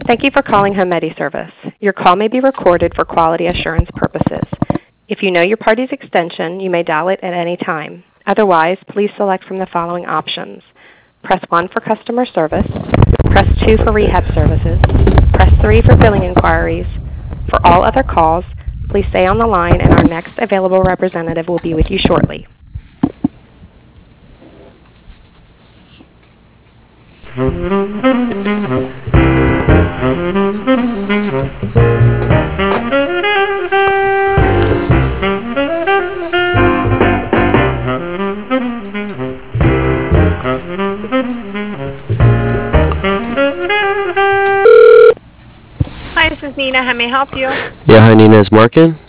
Thank you for calling Homedi Service. Your call may be recorded for quality assurance purposes. If you know your party's extension, you may dial it at any time. Otherwise, please select from the following options. Press 1 for customer service. Press 2 for rehab services. Press 3 for billing inquiries. For all other calls, please stay on the line and our next available representative will be with you shortly. Hi, this is Nina. How may I help you? Yeah, hi Nina, is Mark in?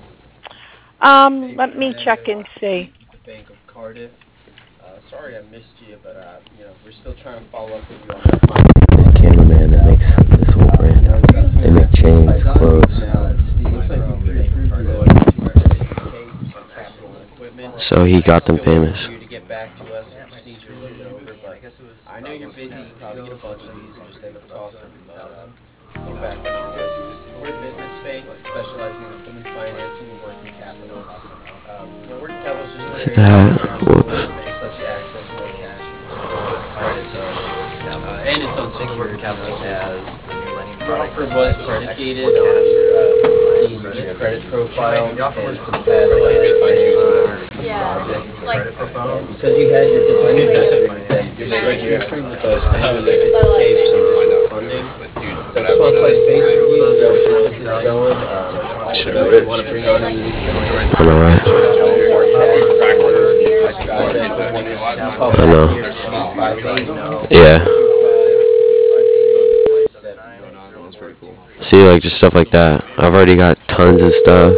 Let me check and see. Bank of Cardiff. Sorry I missed you, but we're still trying to follow up with you on that. Cameraman that makes this whole brand. They make chains, clothes. So he got them famous. I know you're busy. You probably get a bunch of these and just end up tossing them. Back we're a business bank specializing in equipment financing and working capital. Working capital is just Whoops. such access no cash and its own working capital has offer was predicated on the credit profile and some past financing because you had your funding. So I just want to touch base with you, see how business is going. You want to bring on any I'm alright. I know. Yeah. See, like, just stuff like that. I've already got tons of stuff.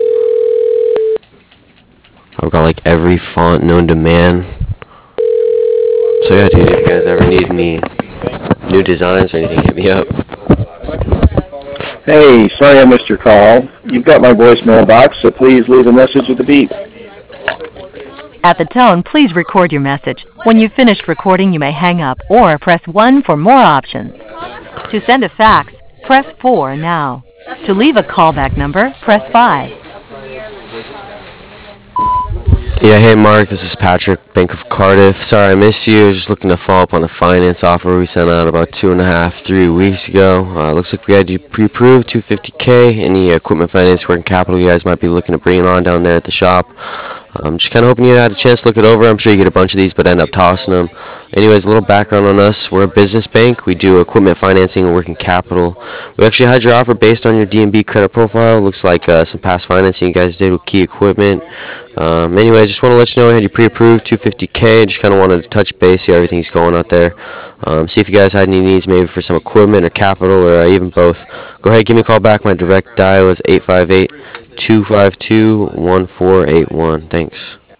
I've got, like, every font known to man. So, yeah, dude, if you guys ever need any new designs or anything, hit me up. Hey, sorry I missed your call. You've got my voicemail box, so please leave a message at the beep. At the tone, please record your message. When you've finished recording, you may hang up or press 1 for more options. To send a fax, press 4 now. To leave a callback number, press 5. Yeah, hey Mark, this is Patrick, Bank of Cardiff. Sorry I missed you. Just looking to follow up on the finance offer we sent out about 3 weeks ago. Looks like we had you pre-approved, $250K. Any equipment finance, working capital you guys might be looking to bring on down there at the shop. Just kind of hoping you had a chance to look it over. I'm sure you get a bunch of these, but end up tossing them. Anyways, a little background on us. We're a business bank. We do equipment financing and working capital. We actually had your offer based on your D&B credit profile. Looks like some past financing you guys did with Key Equipment. Anyway, I just want to let you know I had you pre-approved, $250K. Just kind of wanted to touch base, see how everything's going out there. See if you guys had any needs maybe for some equipment or capital or even both. Go ahead, give me a call back. My direct dial is 858-252-1481. Thanks.